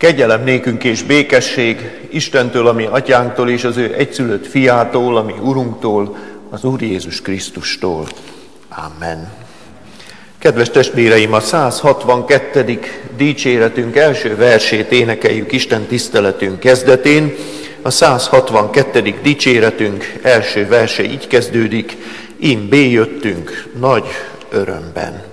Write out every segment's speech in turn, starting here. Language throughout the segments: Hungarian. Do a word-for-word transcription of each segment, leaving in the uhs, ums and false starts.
Kegyelem nékünk és békesség Istentől, ami atyánktól, és az ő egyszülött fiától, ami Urunktól, az Úr Jézus Krisztustól. Amen. Kedves testvéreim, a száz hatvankettedik dicséretünk első versét énekeljük Isten tiszteletünk kezdetén. A száz hatvankettedik dicséretünk első verse így kezdődik: Ím béjöttünk nagy örömben.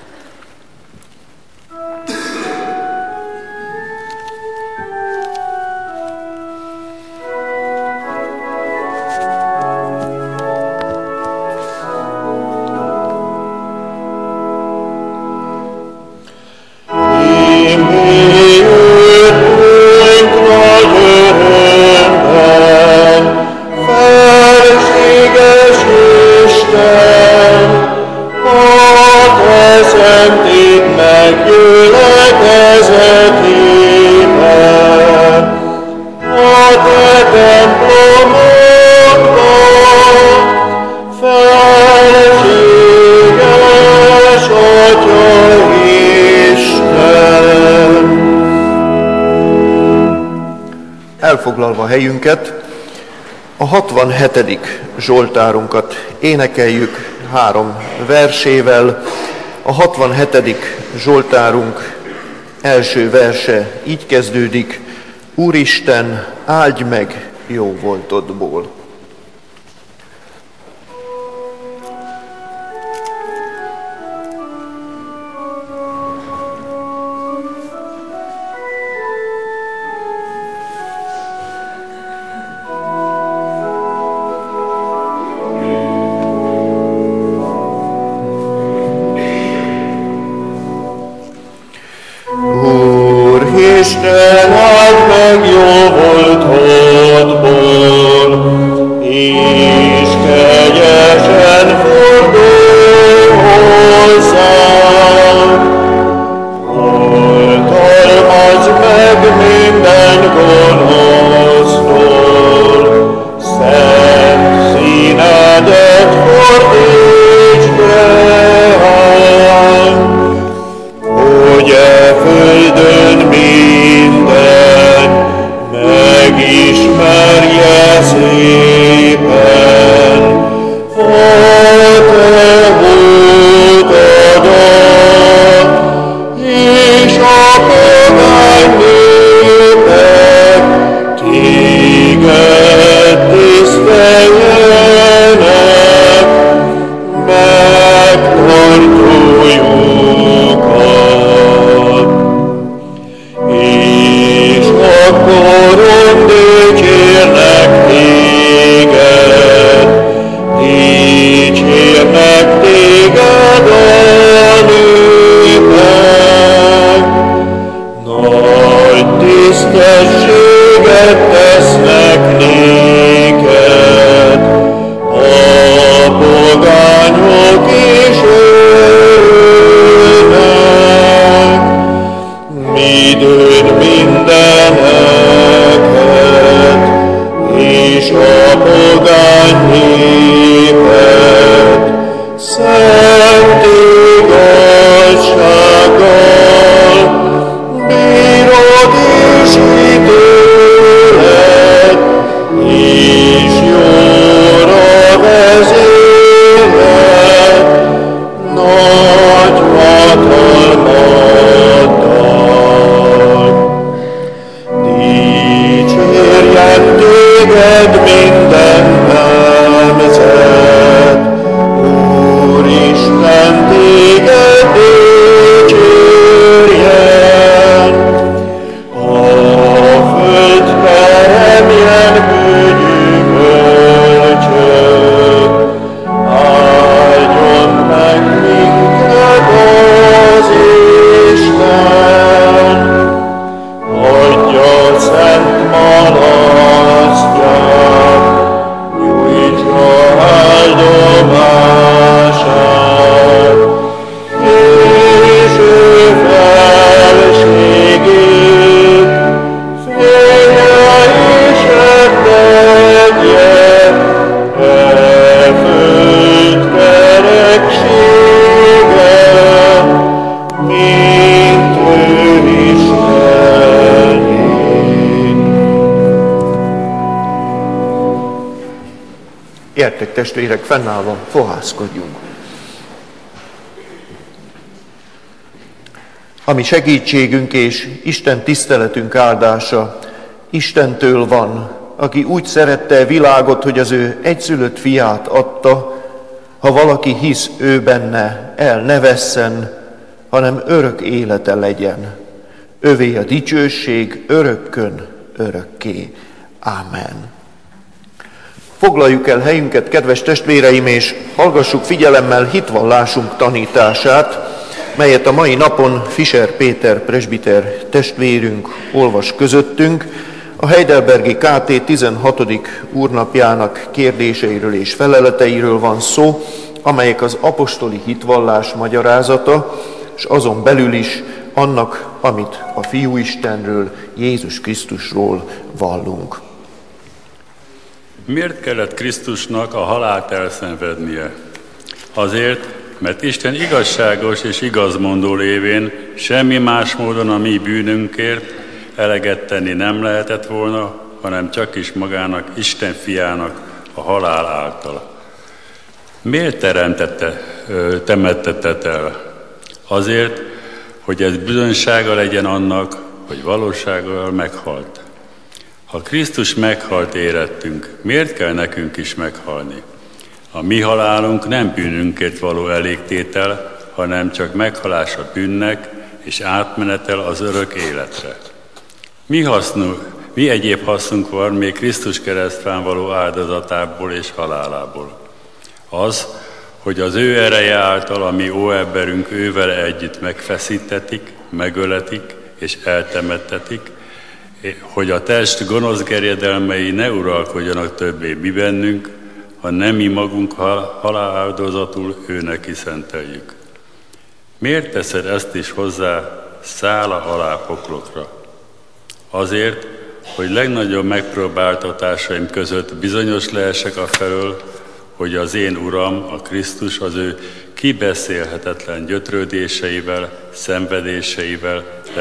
Elfoglalva a helyünket, a hatvanhetedik zsoltárunkat énekeljük három versével. A hatvanhetedik zsoltárunk első verse így kezdődik: Úristen, áldj meg jó voltodból. Isten, áld meg jó voltodból, és kegyesen fordulj hozzám. Oltalmazd meg minden gonosztól, szent színedet fordítsd rám, hogy e földön minden megismerje szépen a te voltodat, és a pogány népek téged tiszteljenek, megtartójukat. És akkor dicsérnek téged, dicsérnek téged a népek. Nagy tisztességet tesznek néked a pogányok is örülnek, midőn mindeneket, és a pogány népet szent igazsággal bírod és ítélet, és jóra vezéled nagy hatalmaddal. Dicsérjen téged minden Gyertek testvérek, fennállva fohászkodjunk. Ami segítségünk és Isten tiszteletünk áldása Istentől van, aki úgy szerette a világot, hogy az ő egyszülött fiát adta, ha valaki hisz ő benne, el ne vesszen, hanem örök élete legyen. Övé a dicsőség örökkön örökké. Ámen. Foglaljuk el helyünket, kedves testvéreim, és hallgassuk figyelemmel hitvallásunk tanítását, melyet a mai napon Fischer Péter presbiter testvérünk olvas közöttünk. A Heidelbergi ká té tizenhatodik úrnapjának kérdéseiről és feleleteiről van szó, amelyek az apostoli hitvallás magyarázata, és azon belül is annak, amit a Fiú Istenről, Jézus Krisztusról vallunk. Miért kellett Krisztusnak a halált elszenvednie? Azért, mert Isten igazságos és igazmondó lévén semmi más módon a mi bűnünkért eleget tenni nem lehetett volna, hanem csak is magának, Isten fiának a halál által. Miért teremtette, temettetett el? Azért, hogy ez bizonysága legyen annak, hogy valósággal meghalt. Ha Krisztus meghalt érettünk, miért kell nekünk is meghalni? A mi halálunk nem bűnünkért való elégtétel, hanem csak meghalás a bűnnek és átmenetel az örök életre. Mi, hasznunk, mi egyéb hasznunk van még Krisztus keresztfán való áldozatából és halálából? Az, hogy az ő ereje által a mi óemberünk ővele együtt megfeszítetik, megöletik és eltemettetik, hogy a test gonosz gerjedelmei ne uralkodjanak többé mi bennünk, ha nem mi magunk haláláldozatul ő neki szenteljük. Miért teszed ezt is hozzá szála alá poklokra? Azért, hogy legnagyobb megpróbáltatásaim között bizonyos lehessek afelől, hogy az én Uram, a Krisztus az ő kibeszélhetetlen gyötrődéseivel, szenvedéseivel,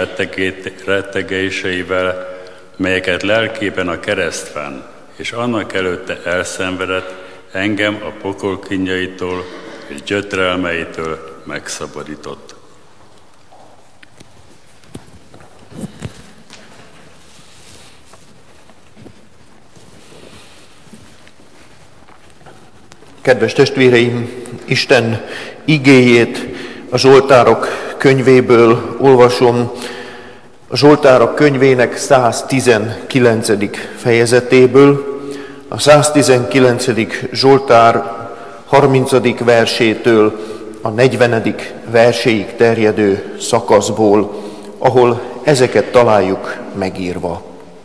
rettegéseivel, melyeket lelkében a keresztfán, és annak előtte elszenvedett, engem a pokol kínjaitól és gyötrelmeitől megszabadított. Kedves testvéreim, Isten igéjét a Zsoltárok könyvéből olvasom, a Zsoltárok könyvének száztizenkilencedik fejezetéből, a száztizenkilencedik Zsoltár harmincadik versétől a negyvenedik verséig terjedő szakaszból, ahol ezeket találjuk megírva.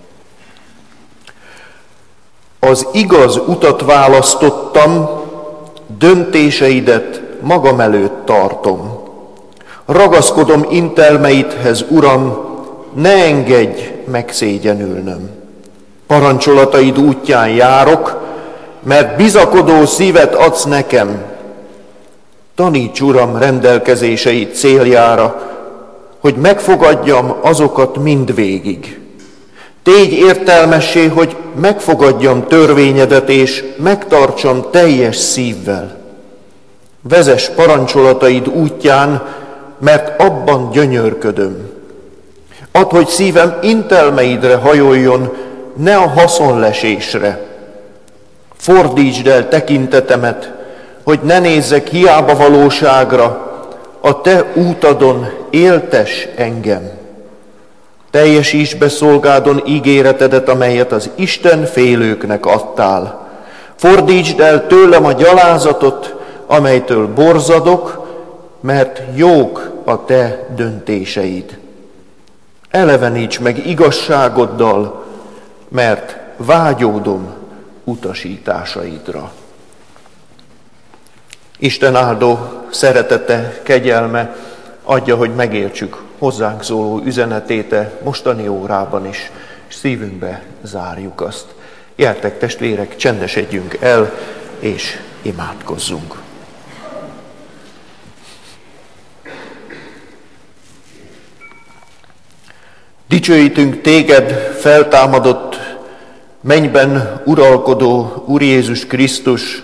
Az igaz utat választottam, döntéseidet magam előtt tartom. Ragaszkodom intelmeidhez, Uram, ne engedj megszégyenülnöm. Parancsolataid útján járok, mert bizakodó szívet adsz nekem. Taníts, Uram, rendelkezéseid céljára, hogy megfogadjam azokat mindvégig. Tégy értelmessé, hogy megfogadjam törvényedet, és megtartsam teljes szívvel. Vezess parancsolataid útján, mert abban gyönyörködöm. Add, hogy szívem intelmeidre hajoljon, ne a haszonlesésre. Fordítsd el tekintetemet, hogy ne nézzek hiába valóságra, a te útadon éltes engem. Teljesítsd be szolgádon ígéretedet, amelyet az Isten félőknek adtál. Fordítsd el tőlem a gyalázatot, amelytől borzadok, mert jók a te döntéseid. Eleveníts meg igazságoddal, mert vágyódom utasításaidra. Isten áldó szeretete, kegyelme adja, hogy megértsük hozzánk szóló üzenetét mostani órában is, és szívünkbe zárjuk azt. Gyertek, testvérek, csendesedjünk el, és imádkozzunk. Dicsőítünk téged, feltámadott Mennyben uralkodó Úr Jézus Krisztus,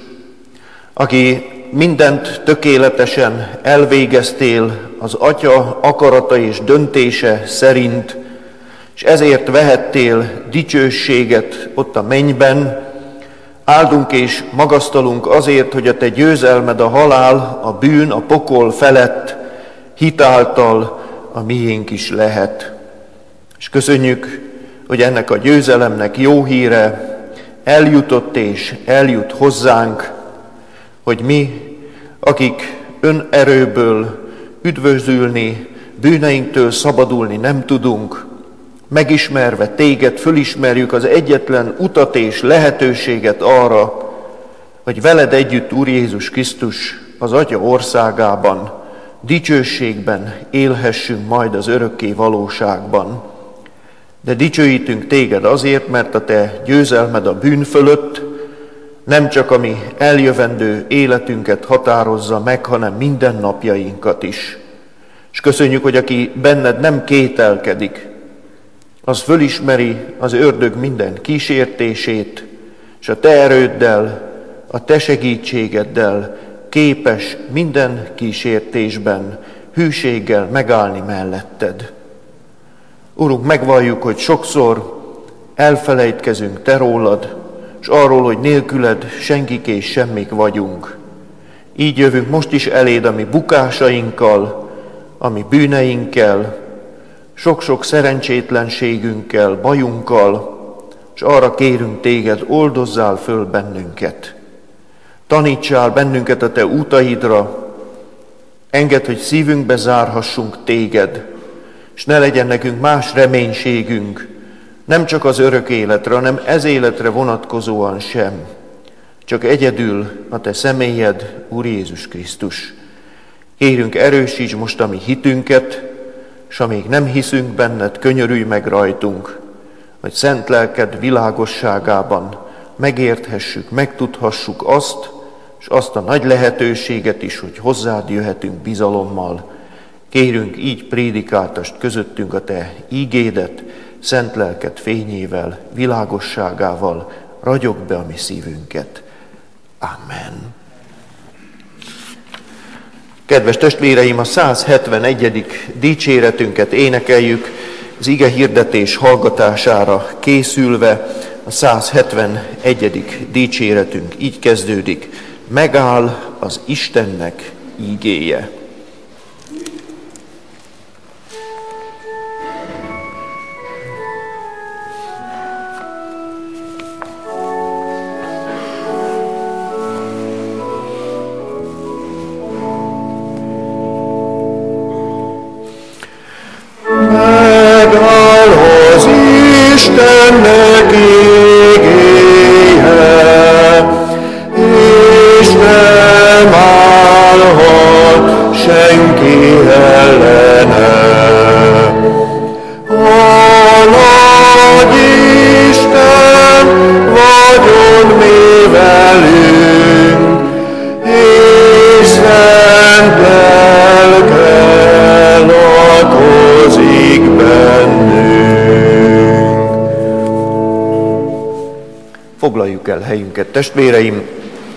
aki mindent tökéletesen elvégeztél az Atya akarata és döntése szerint, és ezért vehettél dicsőséget ott a mennyben, áldunk és magasztalunk azért, hogy a te győzelmed a halál, a bűn, a pokol felett hitáltal a miénk is lehet. És köszönjük, hogy ennek a győzelemnek jó híre eljutott és eljut hozzánk, hogy mi, akik önerőből üdvözülni, bűneinktől szabadulni nem tudunk, megismerve téged, fölismerjük az egyetlen utat és lehetőséget arra, hogy veled együtt, Úr Jézus Krisztus, az Atya országában, dicsőségben élhessünk majd az örökké valóságban. De dicsőítünk téged azért, mert a te győzelmed a bűn fölött nem csak a mi eljövendő életünket határozza meg, hanem mindennapjainkat is. És köszönjük, hogy aki benned nem kételkedik, az fölismeri az ördög minden kísértését, és a te erőddel, a te segítségeddel képes minden kísértésben hűséggel megállni melletted. Urunk, megvalljuk, hogy sokszor elfelejtkezünk te rólad, és arról, hogy nélküled senkik és semmik vagyunk. Így jövünk most is eléd a mi bukásainkkal, a mi bűneinkkel, sok-sok szerencsétlenségünkkel, bajunkkal, és arra kérünk téged, oldozzál föl bennünket. Tanítsál bennünket a te útaidra, engedd, hogy szívünkbe zárhassunk téged, és ne legyen nekünk más reménységünk, nem csak az örök életre, hanem ez életre vonatkozóan sem, csak egyedül a te személyed, Úr Jézus Krisztus. Kérünk, erősíts most a mi hitünket, és amíg nem hiszünk benned, könyörülj meg rajtunk, hogy szent lelked világosságában megérthessük, megtudhassuk azt, és azt a nagy lehetőséget is, hogy hozzád jöhetünk bizalommal. Kérünk, így prédikáltasd közöttünk a te ígédet, szent lelked fényével, világosságával, ragyog be a mi szívünket. Amen. Kedves testvéreim, a száz hetvenegyedik dicséretünket énekeljük, az ige hirdetés hallgatására készülve. A száz hetvenegyedik dicséretünk így kezdődik: megáll az Istennek ígéje. Istennek ígéje, és nem állhat senki ellene. A nagy Isten vagyon mi velünk, és szent lelke lakozik bennünk. Foglaljuk el helyünket, testvéreim!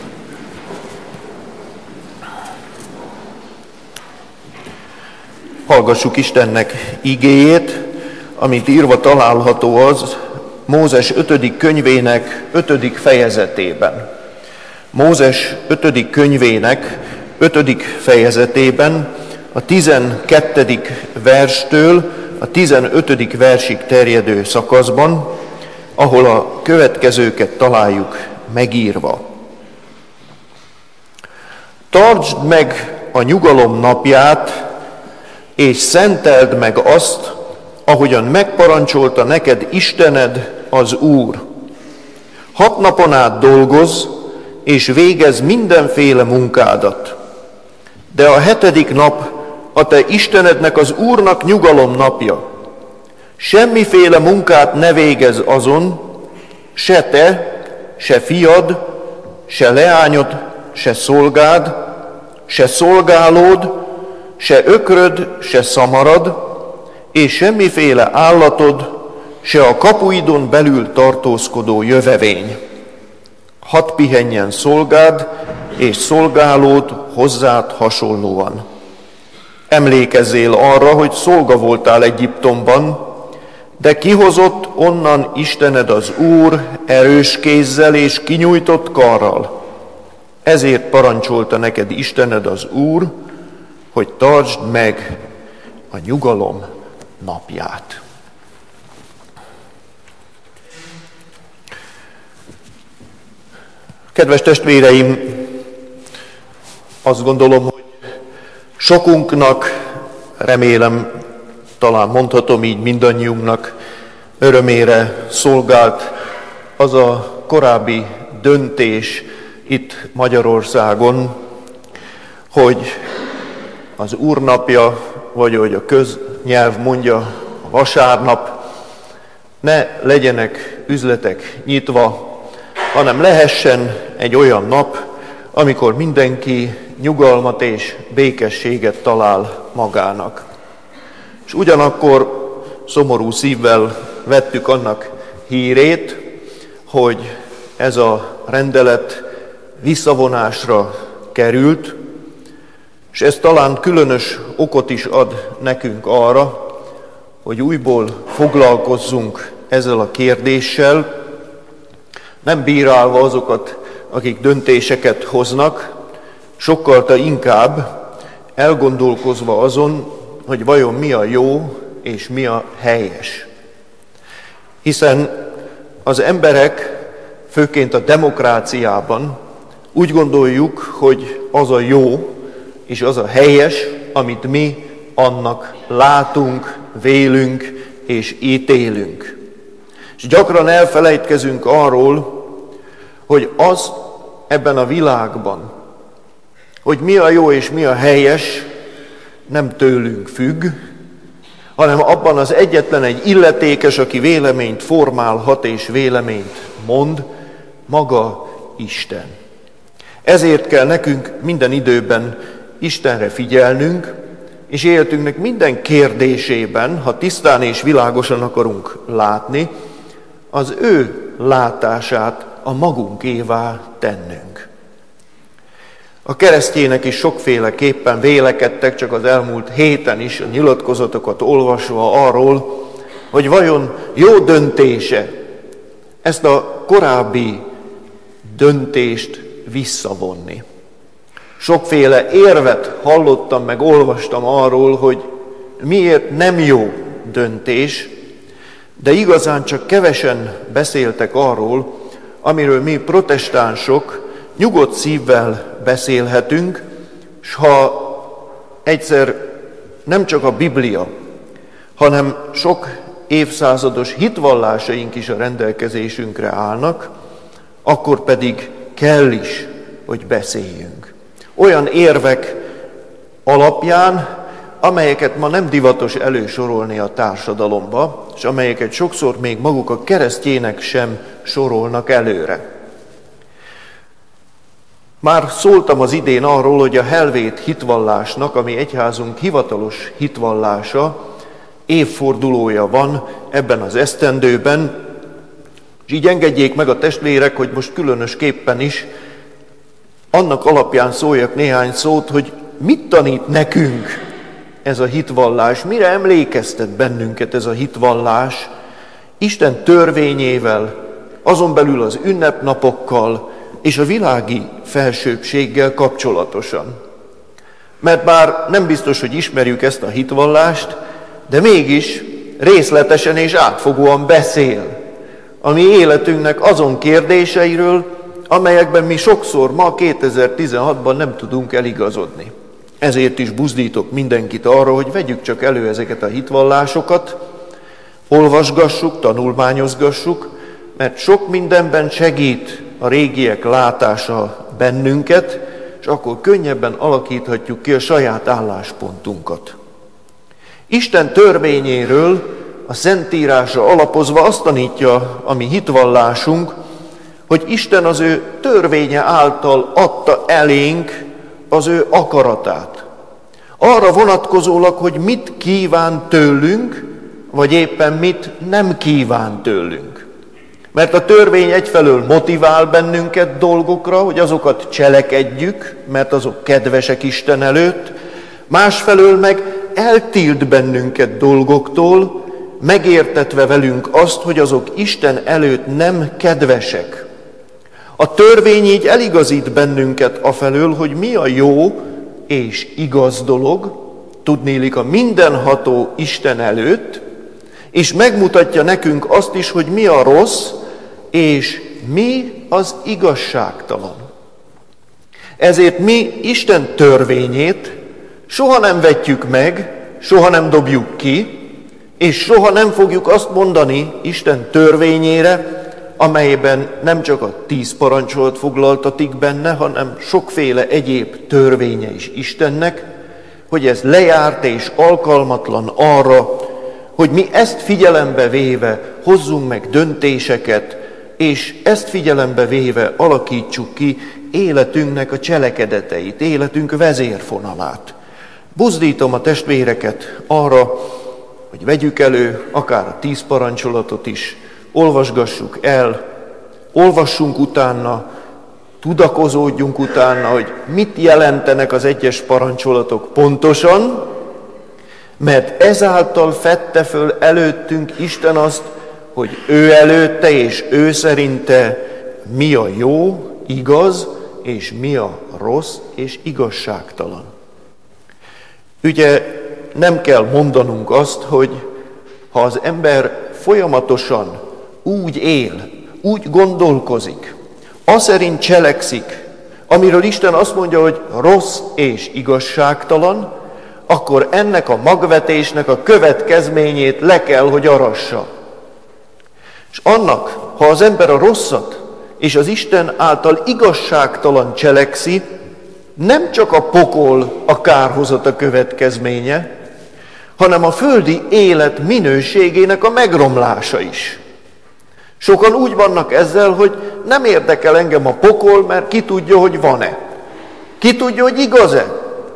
Hallgassuk Istennek igéjét, amit írva található az Mózes ötödik könyvének ötödik fejezetében. Mózes ötödik könyvének ötödik fejezetében a tizenkettedik verstől a tizenötödik versig terjedő szakaszban, ahol a következőket találjuk megírva. Tartsd meg a nyugalom napját, és szenteld meg azt, ahogyan megparancsolta neked Istened, az Úr. Hat napon át dolgozz, és végezz mindenféle munkádat. De a hetedik nap a te Istenednek, az Úrnak nyugalom napja. Semmiféle munkát ne végezz azon, se te, se fiad, se leányod, se szolgád, se szolgálód, se ökröd, se szamarad, és semmiféle állatod, se a kapuidon belül tartózkodó jövevény. Hadd pihenjen szolgád és szolgálód hozzád hasonlóan. Emlékezzél arra, hogy szolga voltál Egyiptomban, de kihozott onnan Istened az Úr erős kézzel és kinyújtott karral. Ezért parancsolta neked Istened az Úr, hogy tartsd meg a nyugalom napját. Kedves testvéreim, azt gondolom, hogy sokunknak, remélem, talán mondhatom így mindannyiunknak örömére szolgált az a korábbi döntés itt Magyarországon, hogy az Úrnapja, vagy ahogy a köznyelv mondja, a vasárnap, ne legyenek üzletek nyitva, hanem lehessen egy olyan nap, amikor mindenki nyugalmat és békességet talál magának. És ugyanakkor szomorú szívvel vettük annak hírét, hogy ez a rendelet visszavonásra került, és ez talán különös okot is ad nekünk arra, hogy újból foglalkozzunk ezzel a kérdéssel, nem bírálva azokat, akik döntéseket hoznak, sokkal inkább elgondolkozva azon, hogy vajon mi a jó és mi a helyes. Hiszen az emberek, főként a demokráciában úgy gondoljuk, hogy az a jó és az a helyes, amit mi annak látunk, vélünk és ítélünk. És gyakran elfelejtkezünk arról, hogy az ebben a világban, hogy mi a jó és mi a helyes, nem tőlünk függ, hanem abban az egyetlen egy illetékes, aki véleményt formálhat és véleményt mond, maga Isten. Ezért kell nekünk minden időben Istenre figyelnünk, és életünknek minden kérdésében, ha tisztán és világosan akarunk látni, az ő látását a magunkévá tennünk. A keresztjének is sokféleképpen vélekedtek, csak az elmúlt héten is a nyilatkozatokat olvasva arról, hogy vajon jó döntése ezt a korábbi döntést visszavonni. Sokféle érvet hallottam, meg olvastam arról, hogy miért nem jó döntés, de igazán csak kevesen beszéltek arról, amiről mi protestánsok nyugodt szívvel beszélhetünk, s ha egyszer nem csak a Biblia, hanem sok évszázados hitvallásaink is a rendelkezésünkre állnak, akkor pedig kell is, hogy beszéljünk. Olyan érvek alapján, amelyeket ma nem divatos elősorolni a társadalomba, és amelyeket sokszor még maguk a keresztjének sem sorolnak előre. Már szóltam az idén arról, hogy a helvét hitvallásnak, ami egyházunk hivatalos hitvallása, évfordulója van ebben az esztendőben, és így engedjék meg a testvérek, hogy most különösképpen is annak alapján szóljak néhány szót, hogy mit tanít nekünk ez a hitvallás, mire emlékeztet bennünket ez a hitvallás, Isten törvényével, azon belül az ünnepnapokkal és a világi felsőbbséggel kapcsolatosan. Mert bár nem biztos, hogy ismerjük ezt a hitvallást, de mégis részletesen és átfogóan beszél a mi életünknek azon kérdéseiről, amelyekben mi sokszor ma kétezer-tizenhatban nem tudunk eligazodni. Ezért is buzdítok mindenkit arra, hogy vegyük csak elő ezeket a hitvallásokat, olvasgassuk, tanulmányozgassuk, mert sok mindenben segít a régiek látása bennünket, és akkor könnyebben alakíthatjuk ki a saját álláspontunkat. Isten törvényéről, a Szentírásra alapozva azt tanítja a mi hitvallásunk, hogy Isten az ő törvénye által adta elénk az ő akaratát. Arra vonatkozólag, hogy mit kíván tőlünk, vagy éppen mit nem kíván tőlünk. Mert a törvény egyfelől motivál bennünket dolgokra, hogy azokat cselekedjük, mert azok kedvesek Isten előtt, másfelől meg eltilt bennünket dolgoktól, megértetve velünk azt, hogy azok Isten előtt nem kedvesek. A törvény így eligazít bennünket afelől, hogy mi a jó és igaz dolog, tudnélik a mindenható Isten előtt, és megmutatja nekünk azt is, hogy mi a rossz, és mi az igazságtalan. Ezért mi Isten törvényét soha nem vetjük meg, soha nem dobjuk ki, és soha nem fogjuk azt mondani Isten törvényére, amelyben nem csak a tíz parancsolat foglaltatik benne, hanem sokféle egyéb törvénye is Istennek, hogy ez lejárt és alkalmatlan arra, hogy mi ezt figyelembe véve hozzunk meg döntéseket, és ezt figyelembe véve alakítsuk ki életünknek a cselekedeteit, életünk vezérfonalát. Buzdítom a testvéreket arra, hogy vegyük elő akár a tíz parancsolatot is, olvasgassuk el, olvassunk utána, tudakozódjunk utána, hogy mit jelentenek az egyes parancsolatok pontosan, mert ezáltal fedte föl előttünk Isten azt, hogy ő előtte és ő szerinte mi a jó, igaz, és mi a rossz és igazságtalan. Ugye nem kell mondanunk azt, hogy ha az ember folyamatosan úgy él, úgy gondolkozik, aszerint cselekszik, amiről Isten azt mondja, hogy rossz és igazságtalan, akkor ennek a magvetésnek a következményét le kell, hogy arassa. És annak, ha az ember a rosszat és az Isten által igazságtalan cselekszi, nem csak a pokol a kárhozat a következménye, hanem a földi élet minőségének a megromlása is. Sokan úgy vannak ezzel, hogy nem érdekel engem a pokol, mert ki tudja, hogy van-e. Ki tudja, hogy igaz-e.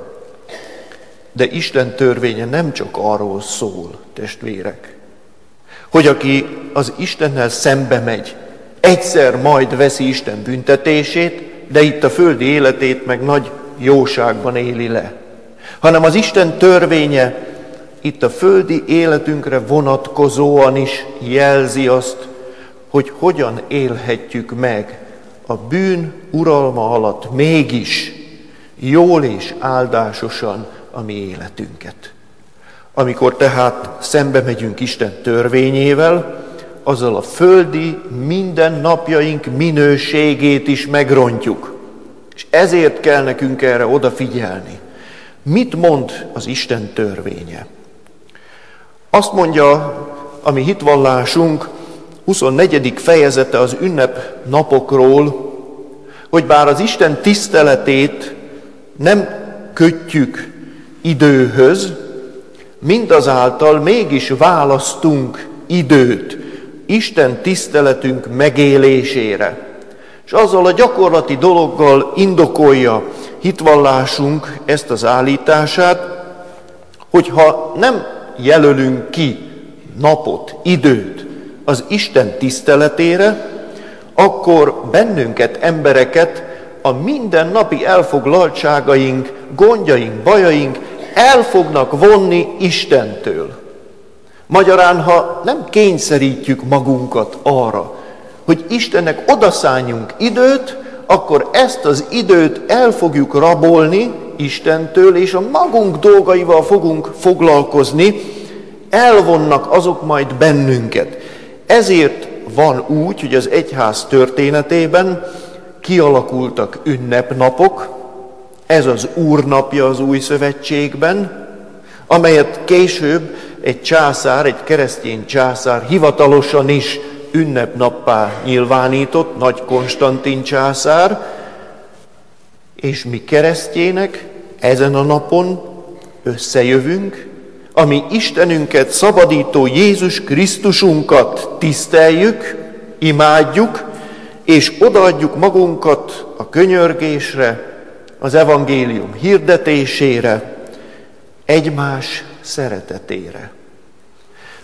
De Isten törvénye nem csak arról szól, testvérek, hogy aki az Istennel szembe megy, egyszer majd veszi Isten büntetését, de itt a földi életét meg nagy jóságban éli le. Hanem az Isten törvénye itt a földi életünkre vonatkozóan is jelzi azt, hogy hogyan élhetjük meg a bűn uralma alatt mégis jól és áldásosan a mi életünket. Amikor tehát szembe megyünk Isten törvényével, azzal a földi mindennapjaink minőségét is megrontjuk. És ezért kell nekünk erre odafigyelni. Mit mond az Isten törvénye? Azt mondja a mi hitvallásunk huszonnegyedik fejezete az ünnep napokról, hogy bár az Isten tiszteletét nem kötjük időhöz, mindazáltal mégis választunk időt Isten tiszteletünk megélésére. És azzal a gyakorlati dologgal indokolja hitvallásunk ezt az állítását, hogyha nem jelölünk ki napot, időt az Isten tiszteletére, akkor bennünket, embereket a mindennapi elfoglaltságaink, gondjaink, bajaink el fognak vonni Istentől. Magyarán, ha nem kényszerítjük magunkat arra, hogy Istennek odaszálljunk időt, akkor ezt az időt el fogjuk rabolni Istentől, és a magunk dolgaival fogunk foglalkozni, elvonnak azok majd bennünket. Ezért van úgy, hogy az egyház történetében kialakultak ünnepnapok, ez az Úrnapja az Új Szövetségben, amelyet később egy császár, egy keresztény császár hivatalosan is ünnepnappá nyilvánított, Nagy Konstantin császár, és mi keresztjének ezen a napon összejövünk, ami Istenünket, szabadító Jézus Krisztusunkat tiszteljük, imádjuk, és odaadjuk magunkat a könyörgésre, az evangélium hirdetésére, egymás szeretetére.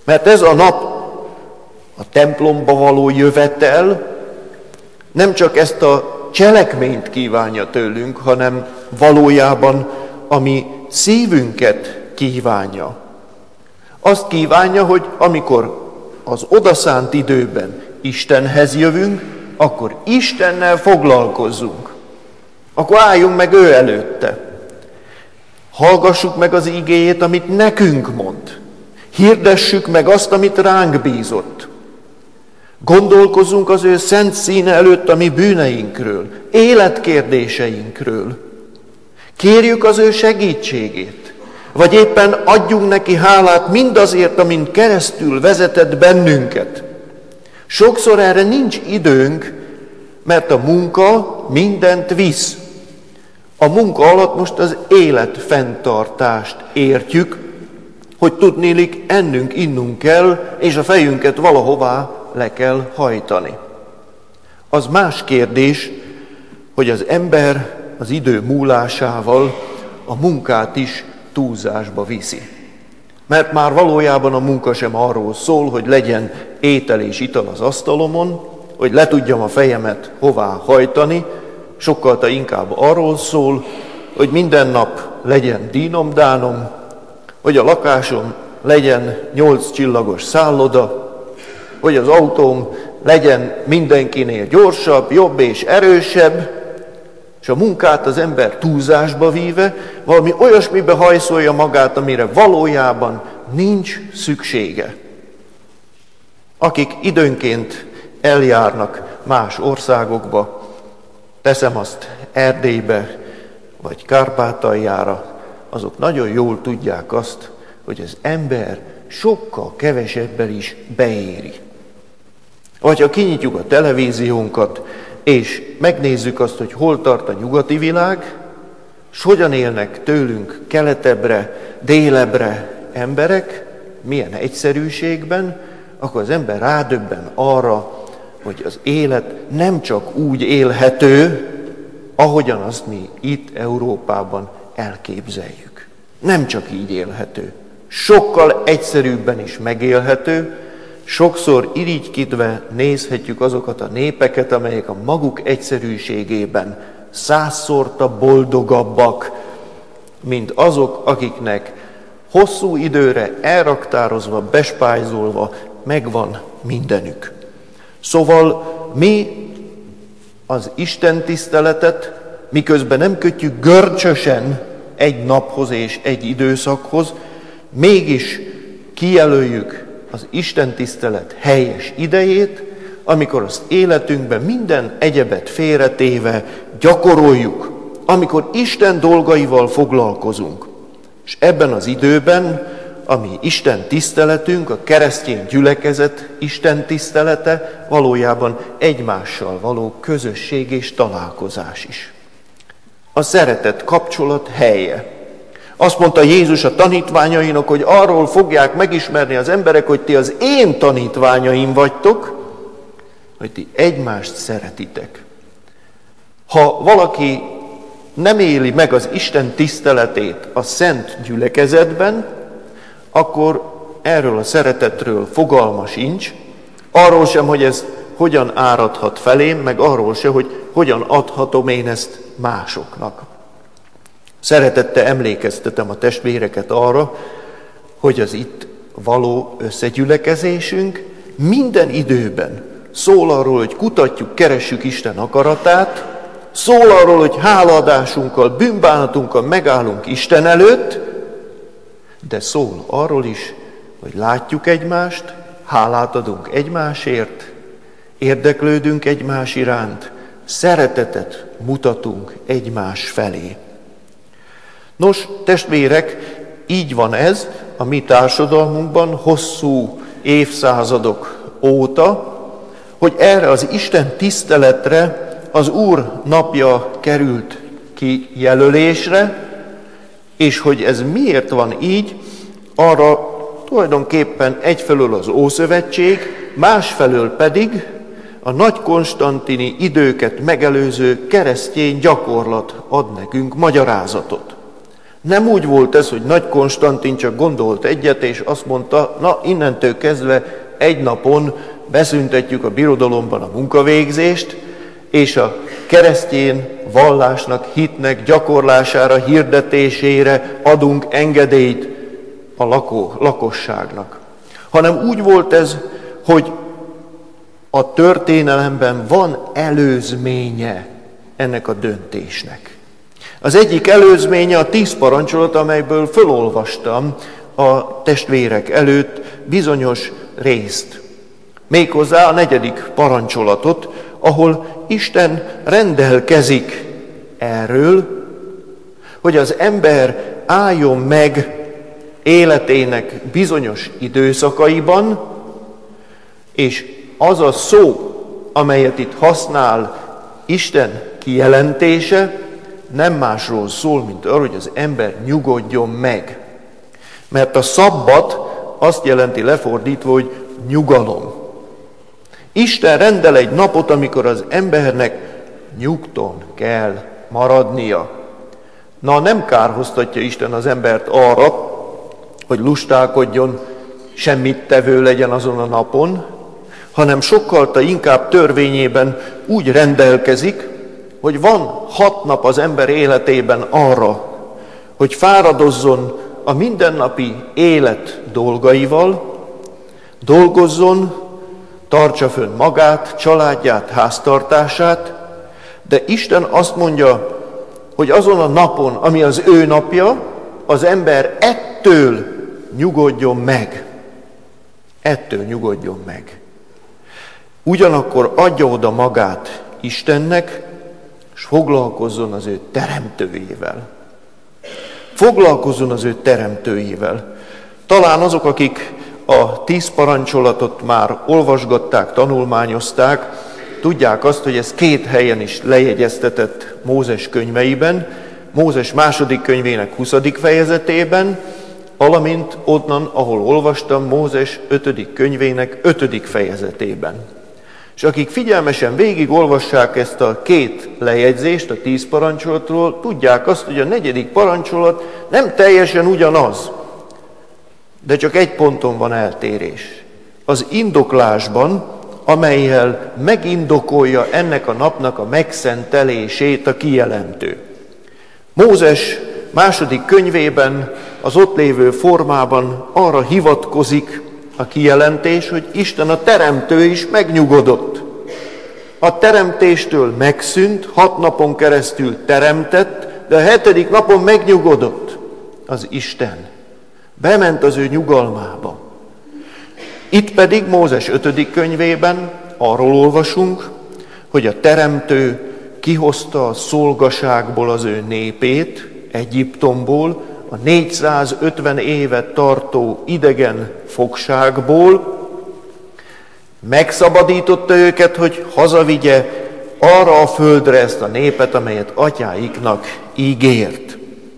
Mert ez a nap, a templomba való jövetel nem csak ezt a cselekményt kívánja tőlünk, hanem valójában a mi szívünket kívánja. Azt kívánja, hogy amikor az odaszánt időben Istenhez jövünk, akkor Istennel foglalkozzunk. Akkor álljunk meg ő előtte. Hallgassuk meg az igéjét, amit nekünk mond. Hirdessük meg azt, amit ránk bízott. Gondolkozzunk az ő szent színe előtt a mi bűneinkről, életkérdéseinkről. Kérjük az ő segítségét, vagy éppen adjunk neki hálát mindazért, amin keresztül vezetett bennünket. Sokszor erre nincs időnk, mert a munka mindent visz. A munka alatt most az életfenntartást értjük, hogy tudnélik ennünk, innunk kell, és a fejünket valahová le kell hajtani. Az más kérdés, hogy az ember az idő múlásával a munkát is túlzásba viszi. Mert már valójában a munka sem arról szól, hogy legyen étel és ital az asztalomon, hogy le tudjam a fejemet hová hajtani, sokkal inkább arról szól, hogy minden nap legyen dínom-dánom, hogy a lakásom legyen nyolc csillagos szálloda, hogy az autóm legyen mindenkinél gyorsabb, jobb és erősebb, és a munkát az ember túlzásba víve, valami olyasmibe hajszolja magát, amire valójában nincs szüksége. Akik időnként eljárnak más országokba, teszem azt Erdélybe, vagy Kárpátaljára, azok nagyon jól tudják azt, hogy az ember sokkal kevesebben is beéri. Vagy ha kinyitjuk a televíziónkat, és megnézzük azt, hogy hol tart a nyugati világ, és hogyan élnek tőlünk keletebbre, délebre emberek, milyen egyszerűségben, akkor az ember rádöbben arra, hogy az élet nem csak úgy élhető, ahogyan azt mi itt Európában elképzeljük. Nem csak így élhető. Sokkal egyszerűbben is megélhető, sokszor irigykítve nézhetjük azokat a népeket, amelyek a maguk egyszerűségében százszorta boldogabbak, mint azok, akiknek hosszú időre elraktározva, bespájzolva megvan mindenük. Szóval mi az Isten tiszteletet, miközben nem kötjük görcsösen egy naphoz és egy időszakhoz, mégis kijelöljük az Isten tisztelet helyes idejét, amikor az életünkben minden egyebet félretéve gyakoroljuk, amikor Isten dolgaival foglalkozunk. És ebben az időben, ami Isten tiszteletünk, a keresztény gyülekezet Isten tisztelete, valójában egymással való közösség és találkozás is. A szeretet kapcsolat helye. Azt mondta Jézus a tanítványainak, hogy arról fogják megismerni az emberek, hogy ti az én tanítványaim vagytok, hogy ti egymást szeretitek. Ha valaki nem éli meg az Isten tiszteletét a szent gyülekezetben, akkor erről a szeretetről fogalma sincs, arról sem, hogy ez hogyan áradhat felém, meg arról sem, hogy hogyan adhatom én ezt másoknak. Szeretettel emlékeztetem a testvéreket arra, hogy az itt való összegyülekezésünk minden időben szól arról, hogy kutatjuk, keressük Isten akaratát, szól arról, hogy hálaadásunkkal, bűnbánatunkkal megállunk Isten előtt, de szól arról is, hogy látjuk egymást, hálát adunk egymásért, érdeklődünk egymás iránt, szeretetet mutatunk egymás felé. Nos, testvérek, így van ez a mi társadalmunkban hosszú évszázadok óta, hogy erre az Isten tiszteletre az Úr napja került kijelölésre, és hogy ez miért van így, arra tulajdonképpen egyfelől az Ószövetség, másfelől pedig a nagy konstantini időket megelőző keresztény gyakorlat ad nekünk magyarázatot. Nem úgy volt ez, hogy Nagy Konstantin csak gondolt egyet, és azt mondta, na innentől kezdve egy napon beszüntetjük a birodalomban a munkavégzést, és a keresztény vallásnak, hitnek gyakorlására, hirdetésére adunk engedélyt a lakó, lakosságnak. Hanem úgy volt ez, hogy a történelemben van előzménye ennek a döntésnek. Az egyik előzménye a tíz parancsolat, amelyből fölolvastam a testvérek előtt bizonyos részt. Méghozzá a negyedik parancsolatot, ahol Isten rendelkezik erről, hogy az ember álljon meg életének bizonyos időszakaiban, és az a szó, amelyet itt használ Isten kijelentése, nem másról szól, mint arról, hogy az ember nyugodjon meg. Mert a szabbat azt jelenti lefordítva, hogy nyugalom. Isten rendel egy napot, amikor az embernek nyugton kell maradnia. Na, nem kárhoztatja Isten az embert arra, hogy lustálkodjon, semmit tevő legyen azon a napon, hanem sokkal inkább törvényében úgy rendelkezik, hogy van hat nap az ember életében arra, hogy fáradozzon a mindennapi élet dolgaival, dolgozzon, tartsa fönn magát, családját, háztartását, de Isten azt mondja, hogy azon a napon, ami az ő napja, az ember ettől nyugodjon meg. Ettől nyugodjon meg. Ugyanakkor adja oda magát Istennek, és foglalkozzon az ő teremtőjével. Foglalkozzon az ő teremtőjével. Talán azok, akik a tíz parancsolatot már olvasgatták, tanulmányozták, tudják azt, hogy ez két helyen is lejegyeztetett Mózes könyveiben, Mózes második könyvének huszadik fejezetében, valamint onnan, ahol olvastam, Mózes ötödik könyvének ötödik fejezetében. És akik figyelmesen végigolvassák ezt a két lejegyzést a tíz parancsolatról, tudják azt, hogy a negyedik parancsolat nem teljesen ugyanaz, de csak egy ponton van eltérés. Az indoklásban, amellyel megindokolja ennek a napnak a megszentelését a kijelentő. Mózes második könyvében, az ott lévő formában arra hivatkozik a kijelentés, hogy Isten a teremtő is megnyugodott. A teremtéstől megszűnt, hat napon keresztül teremtett, de a hetedik napon megnyugodott az Isten. Bement az ő nyugalmába. Itt pedig Mózes ötödik könyvében arról olvasunk, hogy a teremtő kihozta a szolgaságból az ő népét, Egyiptomból, a négyszázötven évet tartó idegen fogságból, megszabadította őket, hogy hazavigye arra a földre ezt a népet, amelyet atyáiknak ígért.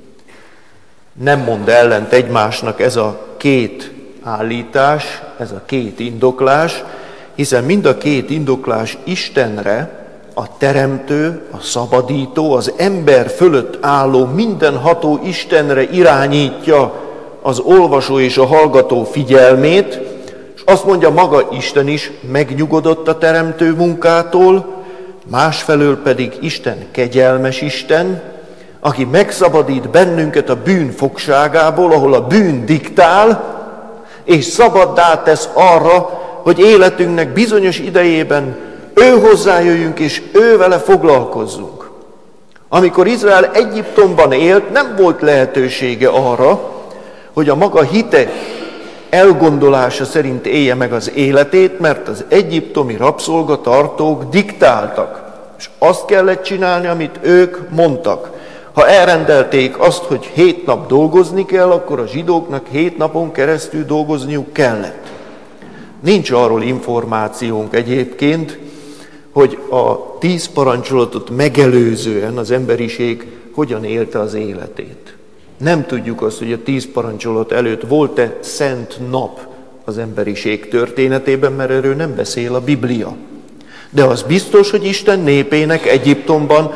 Nem mond ellent egymásnak ez a két állítás, ez a két indoklás, hiszen mind a két indoklás Istenre, a teremtő, a szabadító, az ember fölött álló, mindenható Istenre irányítja az olvasó és a hallgató figyelmét, és azt mondja, maga Isten is megnyugodott a teremtő munkától, másfelől pedig Isten kegyelmes Isten, aki megszabadít bennünket a bűn fogságából, ahol a bűn diktál, és szabaddá tesz arra, hogy életünknek bizonyos idejében ő hozzájöjjünk, és ő vele foglalkozzunk. Amikor Izrael Egyiptomban élt, nem volt lehetősége arra, hogy a maga hite elgondolása szerint élje meg az életét, mert az egyiptomi rabszolgatartók diktáltak. És azt kellett csinálni, amit ők mondtak. Ha elrendelték azt, hogy hét nap dolgozni kell, akkor a zsidóknak hét napon keresztül dolgozniuk kellett. Nincs arról információnk egyébként, hogy a tíz parancsolatot megelőzően az emberiség hogyan élte az életét. Nem tudjuk azt, hogy a tíz parancsolat előtt volt-e szent nap az emberiség történetében, mert erről nem beszél a Biblia. De az biztos, hogy Isten népének Egyiptomban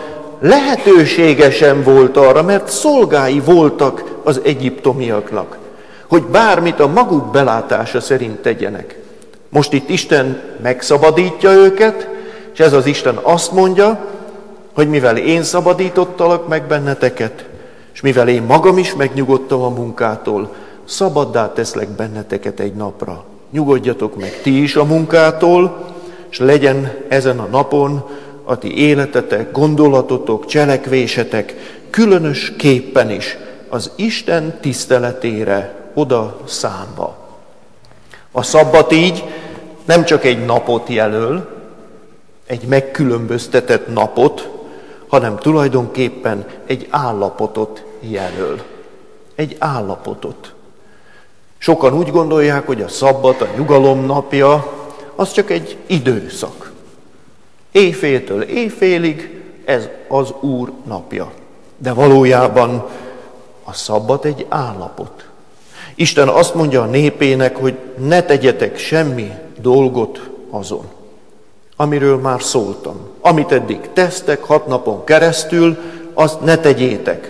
lehetősége sem volt arra, mert szolgái voltak az egyiptomiaknak, hogy bármit a maguk belátása szerint tegyenek. Most itt Isten megszabadítja őket, és ez az Isten azt mondja, hogy mivel én szabadítottalak meg benneteket, és mivel én magam is megnyugodtam a munkától, szabaddá teszlek benneteket egy napra. Nyugodjatok meg ti is a munkától, és legyen ezen a napon a ti életetek, gondolatotok, cselekvésetek különös képpen is az Isten tiszteletére oda számba. A szabbat így nem csak egy napot jelöl, egy megkülönböztetett napot, hanem tulajdonképpen egy állapotot jelöl. Egy állapotot. Sokan úgy gondolják, hogy a szabbat, a nyugalom napja, az csak egy időszak. Éjféltől éjfélig ez az Úr napja. De valójában a szabbat egy állapot. Isten azt mondja a népének, hogy ne tegyetek semmi dolgot azon, amiről már szóltam. Amit eddig tesztek hat napon keresztül, azt ne tegyétek.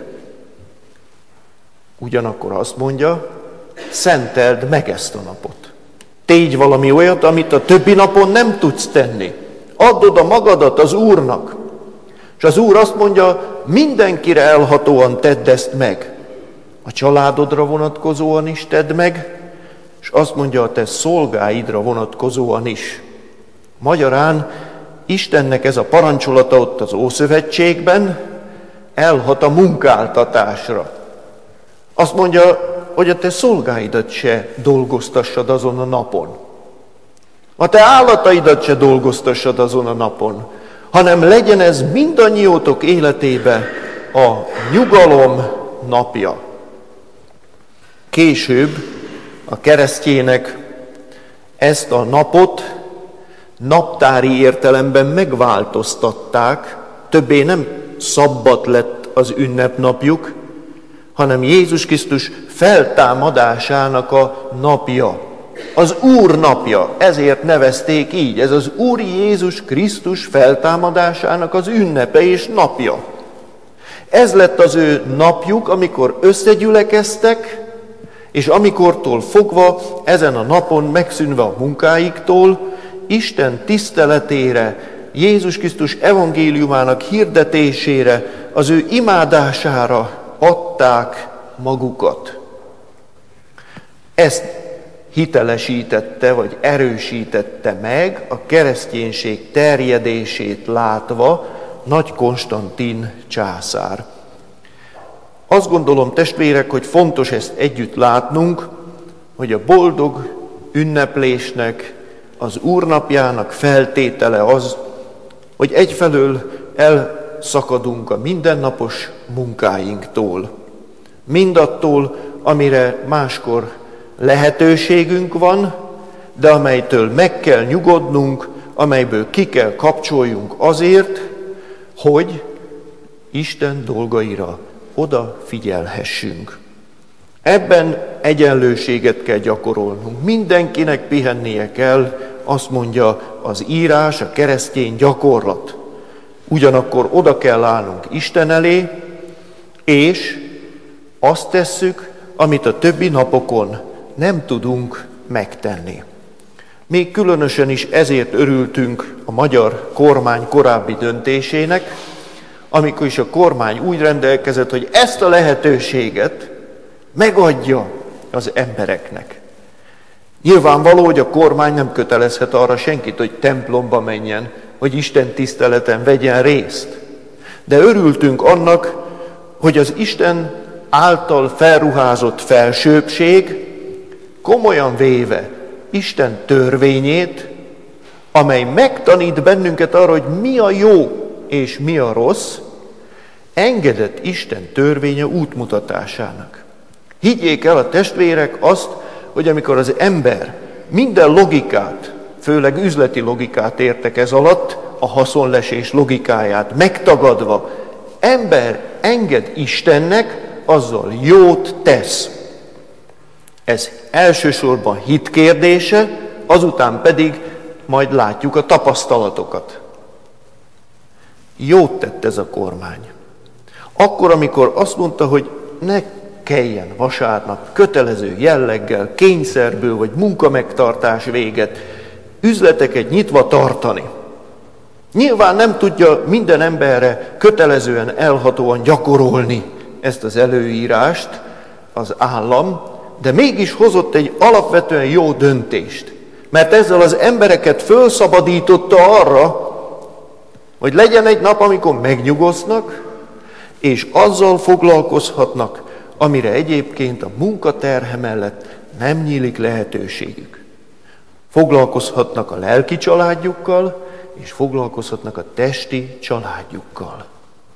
Ugyanakkor azt mondja, szenteld meg ezt a napot. Tégy valami olyat, amit a többi napon nem tudsz tenni. Add oda magadat az Úrnak. És az Úr azt mondja, mindenkire elhatóan tedd ezt meg. A családodra vonatkozóan is tedd meg, és azt mondja, a te szolgáidra vonatkozóan is. Magyarán Istennek ez a parancsolata ott az Ószövetségben elhat a munkáltatásra. Azt mondja, hogy a te szolgáidat se dolgoztassad azon a napon. A te állataidat se dolgoztassad azon a napon, hanem legyen ez mindannyiótok életébe a nyugalom napja. Később a keresztjének ezt a napot naptári értelemben megváltoztatták, többé nem szabbat lett az ünnepnapjuk, hanem Jézus Krisztus feltámadásának a napja. Az Úr napja, ezért nevezték így. Ez az Úr Jézus Krisztus feltámadásának az ünnepe és napja. Ez lett az ő napjuk, amikor összegyülekeztek, és amikortól fogva ezen a napon megszűnve a munkáiktól, Isten tiszteletére, Jézus Krisztus evangéliumának hirdetésére, az ő imádására adták magukat. Ezt hitelesítette, vagy erősítette meg a kereszténység terjedését látva Nagy Konstantin császár. Azt gondolom, testvérek, hogy fontos ezt együtt látnunk, hogy a boldog ünneplésnek, az Úrnapjának feltétele az, hogy egyfelől elszakadunk a mindennapos munkáinktól. Mindattól, amire máskor lehetőségünk van, de amelytől meg kell nyugodnunk, amelyből ki kell kapcsoljunk azért, hogy Isten dolgaira odafigyelhessünk. Ebben egyenlőséget kell gyakorolnunk. Mindenkinek pihennie kell, azt mondja az írás, a keresztény gyakorlat. Ugyanakkor oda kell állnunk Isten elé, és azt tesszük, amit a többi napokon nem tudunk megtenni. Még különösen is ezért örültünk a magyar kormány korábbi döntésének, amikor is a kormány úgy rendelkezett, hogy ezt a lehetőséget megadja az embereknek. Nyilvánvaló, hogy a kormány nem kötelezhet arra senkit, hogy templomba menjen, hogy Isten tiszteleten vegyen részt. De örültünk annak, hogy az Isten által felruházott felsőbbség komolyan véve Isten törvényét, amely megtanít bennünket arra, hogy mi a jó és mi a rossz, engedett Isten törvénye útmutatásának. Higgyék el a testvérek azt, hogy amikor az ember minden logikát, főleg üzleti logikát értek ez alatt, a haszonlesés logikáját megtagadva, ember enged Istennek, azzal jót tesz. Ez elsősorban hit kérdése, azután pedig majd látjuk a tapasztalatokat. Jót tett ez a kormány. Akkor, amikor azt mondta, hogy ne kelljen vasárnap kötelező jelleggel, kényszerből vagy munkamegtartás véget üzleteket nyitva tartani. Nyilván nem tudja minden emberre kötelezően, elhatóan gyakorolni ezt az előírást az állam, de mégis hozott egy alapvetően jó döntést. Mert ezzel az embereket fölszabadította arra, hogy legyen egy nap, amikor megnyugosznak, és azzal foglalkozhatnak, amire egyébként a munkaterhe mellett nem nyílik lehetőségük. Foglalkozhatnak a lelki családjukkal, és foglalkozhatnak a testi családjukkal.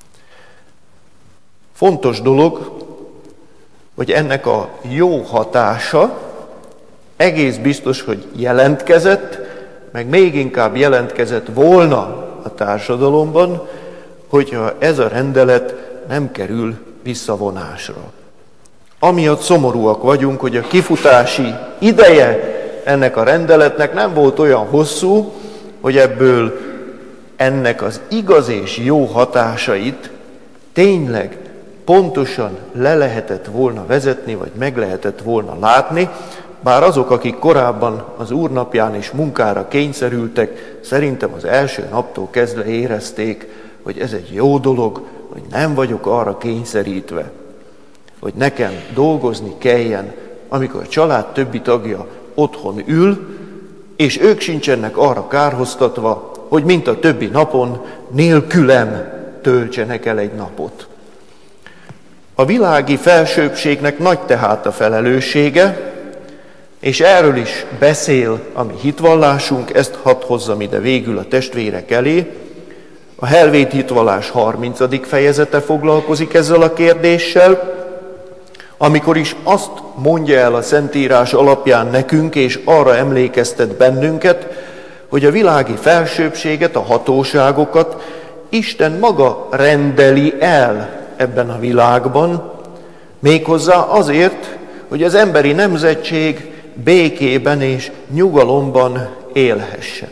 Fontos dolog, hogy ennek a jó hatása egész biztos, hogy jelentkezett, meg még inkább jelentkezett volna a társadalomban, hogyha ez a rendelet nem kerül visszavonásra. Amiatt szomorúak vagyunk, hogy a kifutási ideje ennek a rendeletnek nem volt olyan hosszú, hogy ebből ennek az igaz és jó hatásait tényleg pontosan le lehetett volna vezetni, vagy meg lehetett volna látni, bár azok, akik korábban az úrnapján is munkára kényszerültek, szerintem az első naptól kezdve érezték, hogy ez egy jó dolog, hogy nem vagyok arra kényszerítve, hogy nekem dolgozni kelljen, amikor a család többi tagja otthon ül, és ők sincsenek arra kárhoztatva, hogy mint a többi napon nélkülem töltsenek el egy napot. A világi felsőbbségnek nagy tehát a felelőssége, és erről is beszél a mi hitvallásunk, ezt hadd hozzam ide végül a testvérek elé. A Helvét hitvallás harmincadik fejezete foglalkozik ezzel a kérdéssel, amikor is azt mondja el a Szentírás alapján nekünk, és arra emlékeztet bennünket, hogy a világi felsőbbséget, a hatóságokat Isten maga rendeli el ebben a világban, méghozzá azért, hogy az emberi nemzetség békében és nyugalomban élhessen.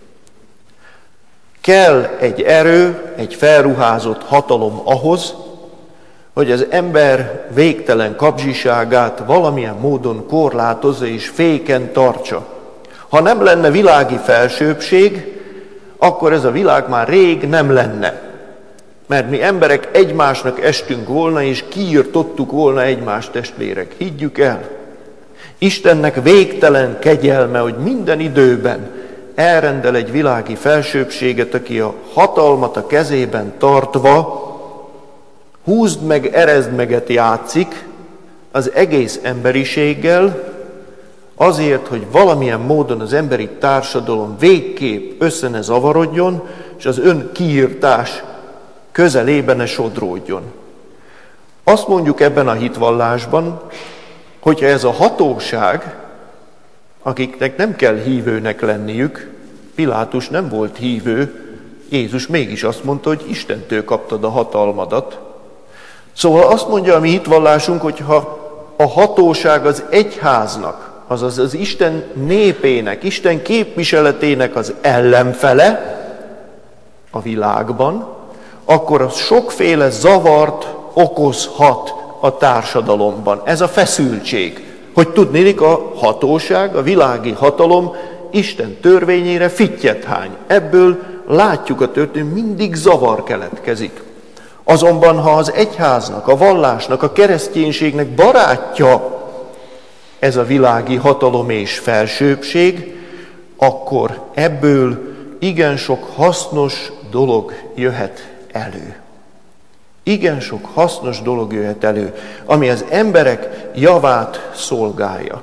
Kell egy erő, egy felruházott hatalom ahhoz, hogy az ember végtelen kapzsiságát valamilyen módon korlátozza és féken tartsa. Ha nem lenne világi felsőbbség, akkor ez a világ már rég nem lenne. Mert mi emberek egymásnak estünk volna, és kiirtottuk volna egymást, testvérek. Higgyük el! Istennek végtelen kegyelme, hogy minden időben elrendel egy világi felsőbbséget, aki a hatalmat a kezében tartva húzd meg, erezd meget játszik az egész emberiséggel, azért, hogy valamilyen módon az emberi társadalom végképp össze ne zavarodjon, és az ön kiirtás közelében ne sodródjon. Azt mondjuk ebben a hitvallásban, hogyha ez a hatóság, akiknek nem kell hívőnek lenniük, Pilátus nem volt hívő, Jézus mégis azt mondta, hogy Istentől kaptad a hatalmadat. Szóval azt mondja a mi hitvallásunk, hogy ha a hatóság az egyháznak, azaz az Isten népének, Isten képviseletének az ellenfele a világban, akkor az sokféle zavart okozhat a társadalomban. Ez a feszültség, hogy tudnélik a hatóság, a világi hatalom Isten törvényére fittyet hány. Ebből látjuk a történet, mindig zavar keletkezik. Azonban, ha az egyháznak, a vallásnak, a kereszténységnek barátja ez a világi hatalom és felsőbbség, akkor ebből igen sok hasznos dolog jöhet elő. Igen sok hasznos dolog jöhet elő, ami az emberek javát szolgálja.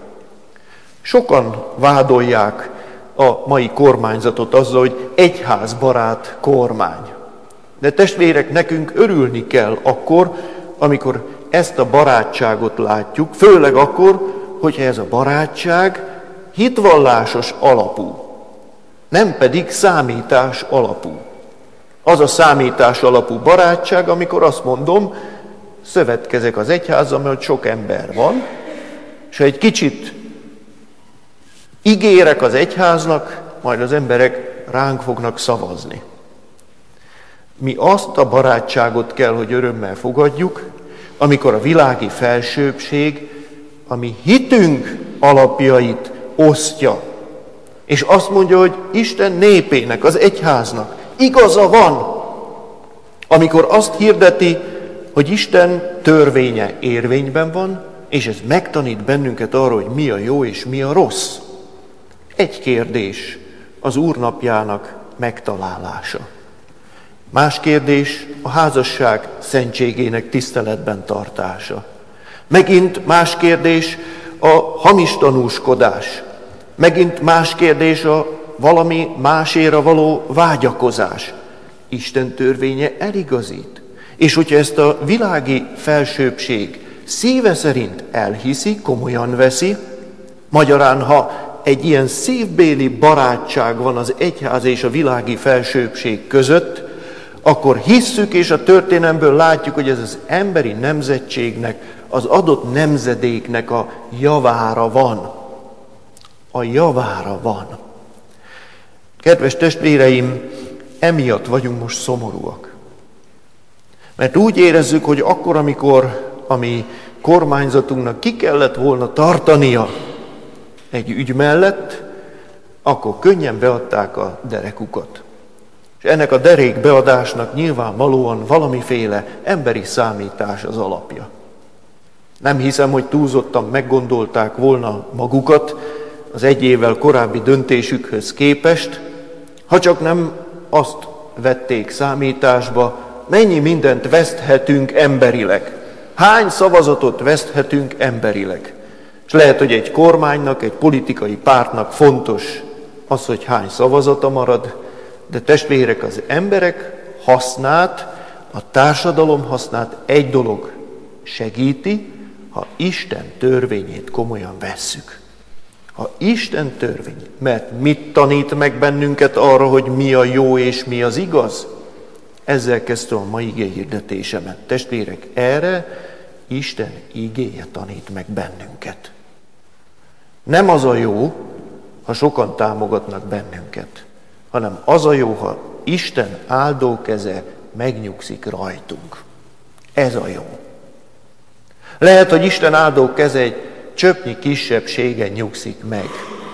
Sokan vádolják a mai kormányzatot azzal, hogy egyházbarát kormány. De testvérek, nekünk örülni kell akkor, amikor ezt a barátságot látjuk, főleg akkor, hogyha ez a barátság hitvallásos alapú, nem pedig számítás alapú. Az a számítás alapú barátság, amikor azt mondom, szövetkezek az egyházzal, mert sok ember van, és ha egy kicsit ígérek az egyháznak, majd az emberek ránk fognak szavazni. mi azt a barátságot kell, hogy örömmel fogadjuk, amikor a világi felsőbbség a mi hitünk alapjait osztja. És azt mondja, hogy Isten népének, az egyháznak igaza van, amikor azt hirdeti, hogy Isten törvénye érvényben van, és ez megtanít bennünket arra, hogy mi a jó és mi a rossz. Egy kérdés az Úr napjának megtalálása. Más kérdés a házasság szentségének tiszteletben tartása. Megint más kérdés a hamis tanúskodás. Megint más kérdés a valami máséra való vágyakozás. Isten törvénye eligazít. És hogyha ezt a világi felsőbbség szíve szerint elhiszi, komolyan veszi, magyarán, ha egy ilyen szívbéli barátság van az egyház és a világi felsőbbség között, akkor hisszük és a történelemből látjuk, hogy ez az emberi nemzetségnek, az adott nemzedéknek a javára van. A javára van. Kedves testvéreim, emiatt vagyunk most szomorúak. Mert úgy érezzük, hogy akkor, amikor a mi kormányzatunknak ki kellett volna tartania egy ügy mellett, akkor könnyen beadták a derekukat. És ennek a derék beadásnak nyilvánvalóan valamiféle emberi számítás az alapja. Nem hiszem, hogy túlzottan meggondolták volna magukat az egy évvel korábbi döntésükhöz képest, ha csak nem azt vették számításba, mennyi mindent veszthetünk emberileg. Hány szavazatot veszthetünk emberileg. És lehet, hogy egy kormánynak, egy politikai pártnak fontos az, hogy hány szavazata marad, de testvérek, az emberek hasznát, a társadalom hasznát egy dolog segíti, ha Isten törvényét komolyan vesszük. Ha Isten törvény, mert mit tanít meg bennünket arra, hogy mi a jó és mi az igaz? Ezzel kezdtem a mai igé hirdetésemet. Testvérek, erre Isten igéje tanít meg bennünket. Nem az a jó, ha sokan támogatnak bennünket, hanem az a jó, ha Isten áldó keze megnyugszik rajtunk. Ez a jó. Lehet, hogy Isten áldó keze egy csöpnyi kisebbségen nyugszik meg,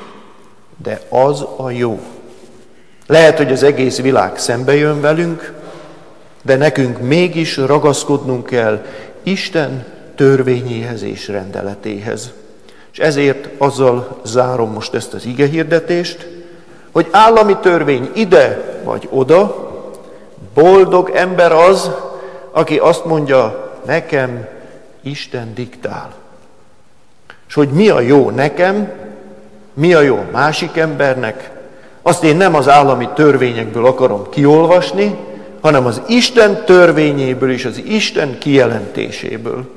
de az a jó. Lehet, hogy az egész világ szembe jön velünk, de nekünk mégis ragaszkodnunk kell Isten törvényéhez és rendeletéhez. És ezért azzal zárom most ezt az igehirdetést, hogy állami törvény ide vagy oda, boldog ember az, aki azt mondja, nekem Isten diktál. És hogy mi a jó nekem, mi a jó másik embernek, azt én nem az állami törvényekből akarom kiolvasni, hanem az Isten törvényéből és az Isten kijelentéséből.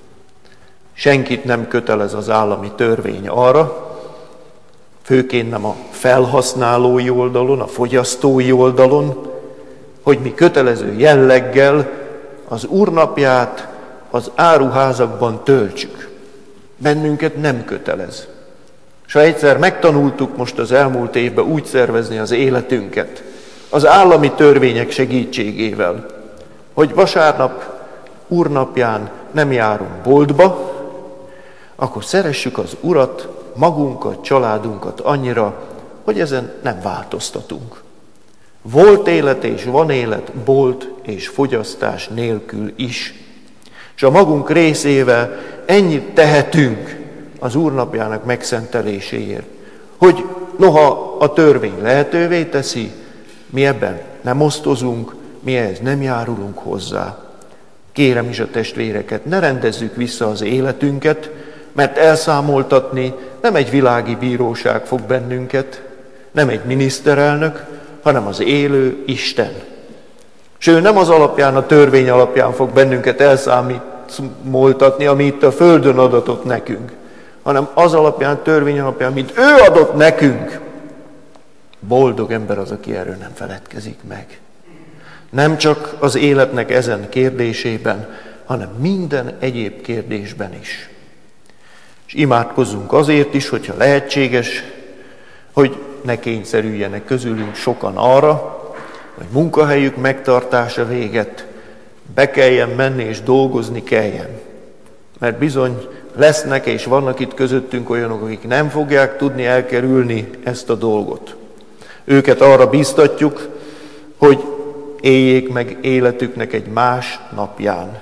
Senkit nem kötelez az állami törvény arra, főként nem a felhasználói oldalon, a fogyasztói oldalon, hogy mi kötelező jelleggel az úrnapját az áruházakban töltsük. Bennünket nem kötelez. És ha egyszer megtanultuk most az elmúlt évben úgy szervezni az életünket, az állami törvények segítségével, hogy vasárnap, úrnapján nem járunk boltba, akkor szeressük az Urat, magunkat, családunkat annyira, hogy ezen nem változtatunk. Volt élet és van élet bolt és fogyasztás nélkül is. És a magunk részével ennyit tehetünk az úrnapjának megszenteléséért, hogy noha a törvény lehetővé teszi, mi ebben nem osztozunk, mi ehhez nem járulunk hozzá. Kérem is a testvéreket, ne rendezzük vissza az életünket, mert elszámoltatni nem egy világi bíróság fog bennünket, nem egy miniszterelnök, hanem az élő Isten. És ő nem az alapján, a törvény alapján fog bennünket elszámoltatni, ami itt a földön adatott nekünk, hanem az alapján, a törvény alapján, mint ő adott nekünk. Boldog ember az, aki erről nem feledkezik meg. Nem csak az életnek ezen kérdésében, hanem minden egyéb kérdésben is. És imádkozzunk azért is, hogyha lehetséges, hogy ne kényszerüljenek közülünk sokan arra, hogy munkahelyük megtartása véget be kelljen menni és dolgozni kelljen. Mert bizony lesznek és vannak itt közöttünk olyanok, akik nem fogják tudni elkerülni ezt a dolgot. Őket arra bíztatjuk, hogy éljék meg életüknek egy más napján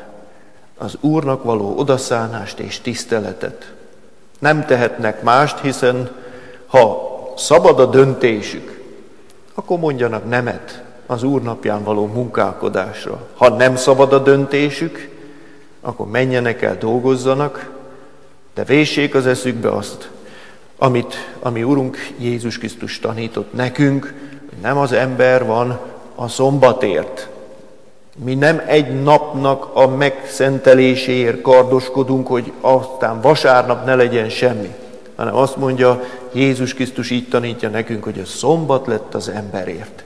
az Úrnak való odaszánást és tiszteletet. Nem tehetnek mást, hiszen ha szabad a döntésük, akkor mondjanak nemet az Úr napján való munkálkodásra. Ha nem szabad a döntésük, akkor menjenek el, dolgozzanak, de véssék az eszükbe azt, amit ami Urunk Jézus Krisztus tanított nekünk, hogy nem az ember van a szombatért. Mi nem egy napnak a megszenteléséért kardoskodunk, hogy aztán vasárnap ne legyen semmi, hanem azt mondja, Jézus Krisztus így tanítja nekünk, hogy a szombat lett az emberért.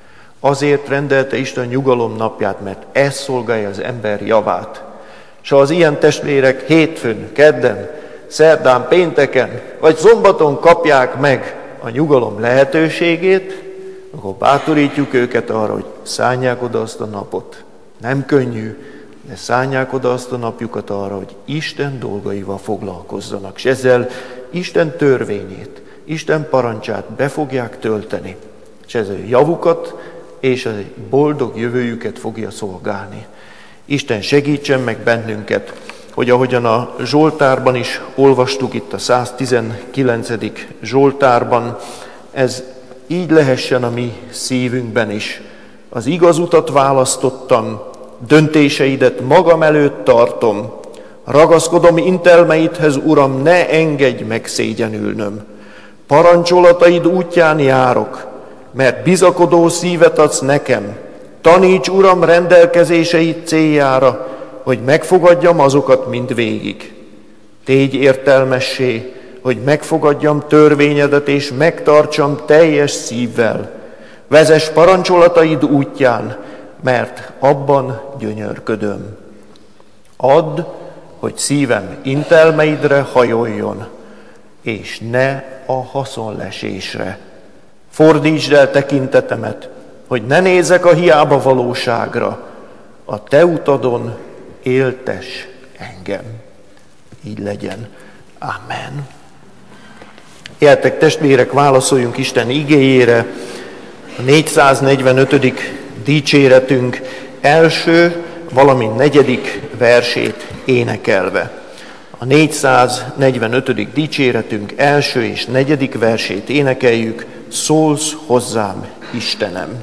Azért rendelte Isten nyugalom napját, mert ez szolgálja az ember javát. És ha az ilyen testvérek hétfőn, kedden, szerdán, pénteken vagy szombaton kapják meg a nyugalom lehetőségét, akkor bátorítjuk őket arra, hogy szánják oda azt a napot. Nem könnyű, de szánják oda azt a napjukat arra, hogy Isten dolgaival foglalkozzanak, és ezzel Isten törvényét, Isten parancsát be fogják tölteni, és ezzel javukat és a boldog jövőjüket fogja szolgálni. Isten segítsen meg bennünket, hogy ahogyan a Zsoltárban is olvastuk, itt a száztizenkilencedik Zsoltárban, ez így lehessen a mi szívünkben is. Az igaz utat választottam, döntéseidet magam előtt tartom, ragaszkodom intelmeidhez, Uram, ne engedj megszégyenülnöm. Parancsolataid útján járok, mert bizakodó szívet adsz nekem. Taníts, Uram, rendelkezéseid céljára, hogy megfogadjam azokat mindvégig. Tégy értelmessé, hogy megfogadjam törvényedet és megtartsam teljes szívvel. Vezess parancsolataid útján, mert abban gyönyörködöm. Add, hogy szívem intelmeidre hajoljon, és ne a haszonlesésre. Fordítsd el tekintetemet, hogy ne nézek a hiába valóságra, a te utadon éltes engem. Így legyen. Amen. Gyertek, testvérek, válaszoljunk Isten igéjére. A négyszáznegyvenötödik dicséretünk első, valamint negyedik versét énekelve. A négyszáznegyvenötödik dicséretünk első és negyedik versét énekeljük, szólsz hozzám, Istenem.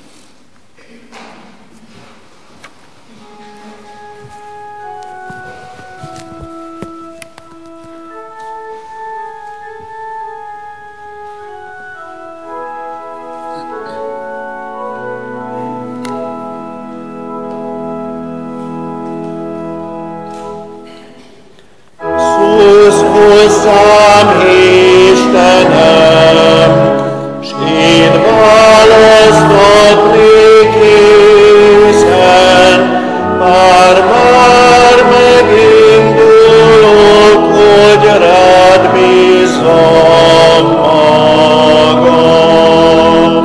Hozzám, Istenem, s én választatnék észen, már-már megindulok, hogy rád bízzam magam.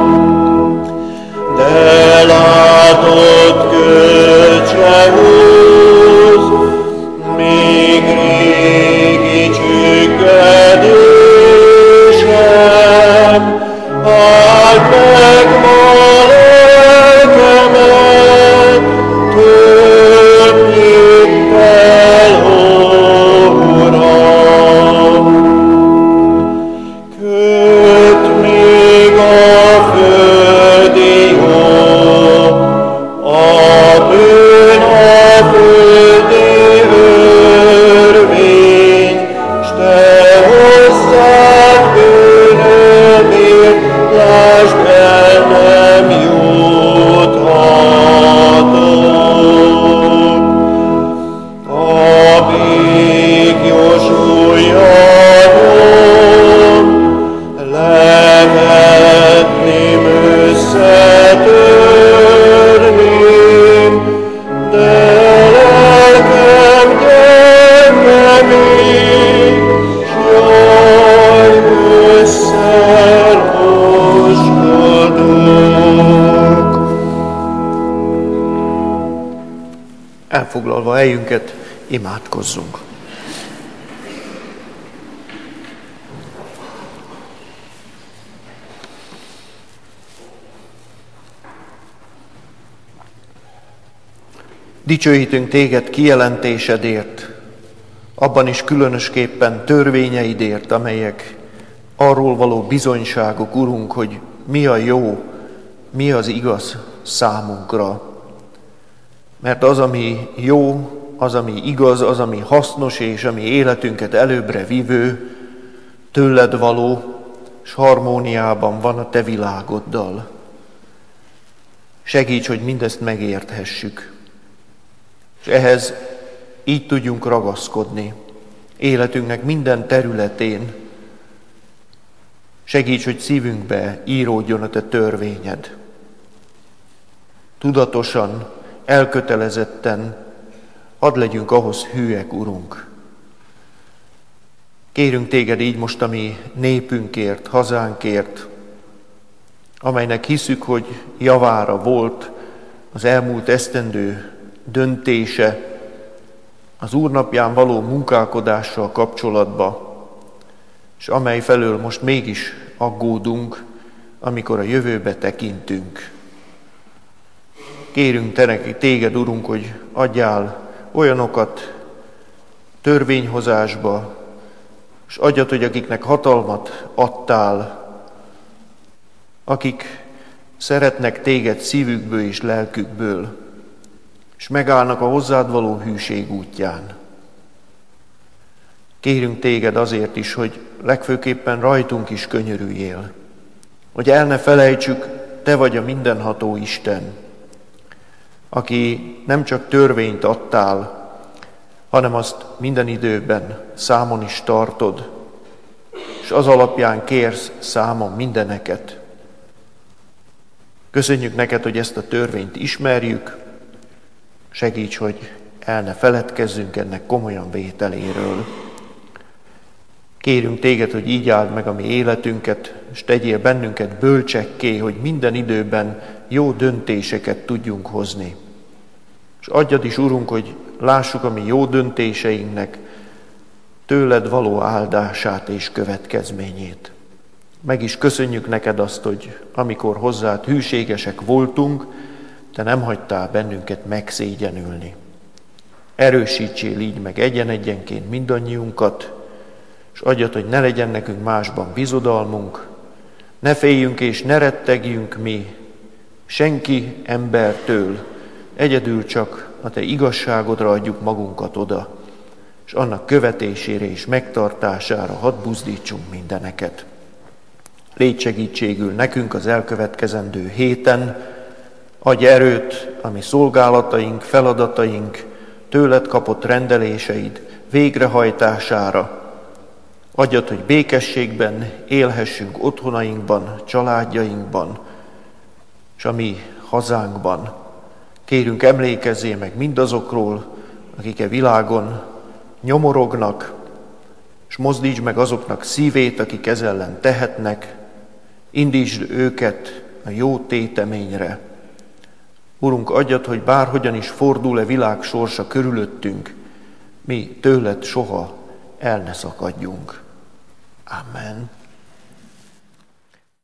De látod, kölcsre húz, még régi csüggedésem, elfoglalva helyünket, imádkozzunk. Dicsőítünk téged kijelentésedért, abban is különösképpen törvényeidért, amelyek arról való bizonyságok, Urunk, hogy mi a jó, mi az igaz számunkra. Mert az, ami jó, az, ami igaz, az, ami hasznos és ami életünket előbbre vívő, tőled való, és harmóniában van a te világoddal. Segíts, hogy mindezt megérthessük. És ehhez így tudjunk ragaszkodni életünknek minden területén. Segíts, hogy szívünkbe íródjon a te törvényed. Tudatosan, elkötelezetten hadd legyünk ahhoz hűek, Urunk. Kérünk téged így most a mi népünkért, hazánkért, amelynek hiszük, hogy javára volt az elmúlt esztendő döntése az Úrnapján való munkálkodással kapcsolatban, és amely felől most mégis aggódunk, amikor a jövőbe tekintünk. Kérünk téged, Urunk, hogy adjál olyanokat törvényhozásba, és adjad, hogy akiknek hatalmat adtál, akik szeretnek téged szívükből és lelkükből, és megállnak a hozzád való hűség útján. Kérünk téged azért is, hogy legfőképpen rajtunk is könyörüljél, hogy el ne felejtsük, te vagy a mindenható Isten, aki nem csak törvényt adtál, hanem azt minden időben számon is tartod, és az alapján kérsz számon mindeneket. Köszönjük neked, hogy ezt a törvényt ismerjük, segíts, hogy el ne feledkezzünk ennek komolyan vételéről. Kérünk téged, hogy így áld meg a mi életünket, és tegyél bennünket bölcsekké, hogy minden időben jó döntéseket tudjunk hozni. És adjad is, Urunk, hogy lássuk a mi jó döntéseinknek tőled való áldását és következményét. Meg is köszönjük neked azt, hogy amikor hozzád hűségesek voltunk, te nem hagytál bennünket megszégyenülni. Erősítsél így meg egyen-egyenként mindannyiunkat, és adjad, hogy ne legyen nekünk másban bizodalmunk, ne féljünk és ne rettegjünk mi senki embertől, egyedül csak a te igazságodra adjuk magunkat oda, és annak követésére és megtartására hadd buzdítsunk mindeneket. Légy segítségül nekünk az elkövetkezendő héten, adj erőt a mi szolgálataink, feladataink, tőled kapott rendeléseid végrehajtására. Adjad, hogy békességben élhessünk otthonainkban, családjainkban, és a mi hazánkban. Kérünk, emlékezzél meg mindazokról, akik e világon nyomorognak, és mozdítsd meg azoknak szívét, akik ez ellen tehetnek, indítsd őket a jó téteményre. Urunk, adjad, hogy bárhogyan is fordul-e világ sorsa körülöttünk, mi tőled soha el ne szakadjunk. Amen.